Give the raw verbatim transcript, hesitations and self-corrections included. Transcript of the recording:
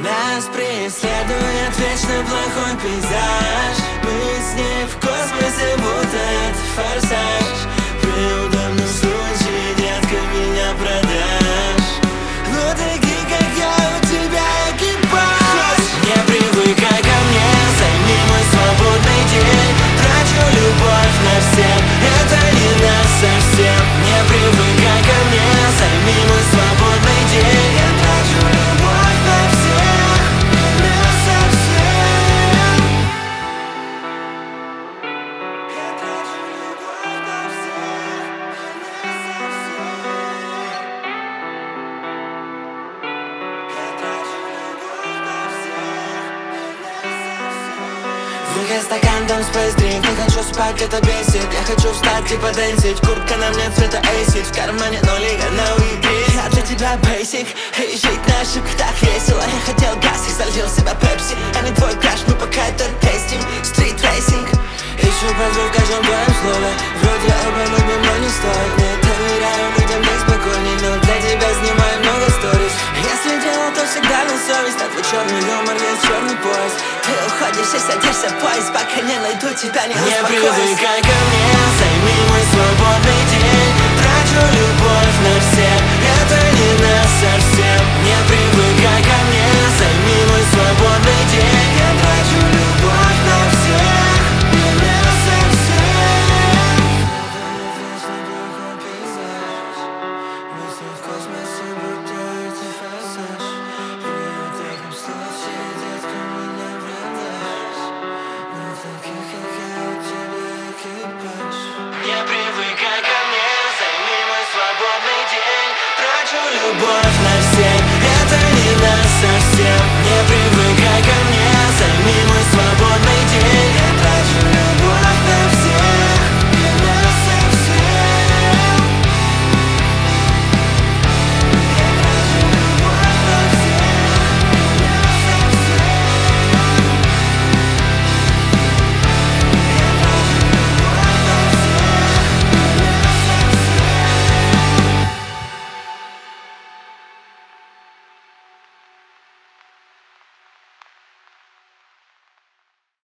Нас преследует вечно плохой пейзаж. Мы с ней в космосе, будто это форсаж. При удобном случае, детка, меня продашь. Ну такие, как я, у тебя экипаж. Не привыкай ко мне, займи мой свободный день. Трачу любовь на всех, это не нас совсем. Не привыкай ко мне, займи мой свободный день. Я трачу любовь на всех, не нас совсем. Я трачу любовь на всех, не нас совсем. Я трачу любовь на всех, не нас совсем. Выхай стакан, дом space drink. Не хочу спать, это бесит. Я хочу встать и подэнсить. Куртка на мне цвета эйсид. В кармане нолика на уикрис. Я для тебя basic, и жить на ошибках так весело. Я хотел газ и залил себя пепси. А не твой краш, мы пока это тестим. Стрит рейсинг. Ищу правду в каждом твоем слове. Вроде оба любим, но не стоит. Не доверяю людям, не спокойней. Но для тебя снимаю много сторис. Если делал, то всегда на совесть. На твой черный юмор есть черный пояс. Ты уходишь и садишься в поезд, пока не найду тебя, не успокоюсь. Не привыкай ко мне, займи мой свободный день. Трачу любовь на всех, это не нас совсем. Не привыкай ко мне, займи мой свободный день. Я трачу любовь на всех, не нас совсем. Вечно плохой пейзаж. Мысли в космосе, будто это форсаж. При таком случае, детка, меня продашь. Ну таких, как я, у тебя экипаж. Не привыкай ко мне, займи мой свободный день. Трачу любовь на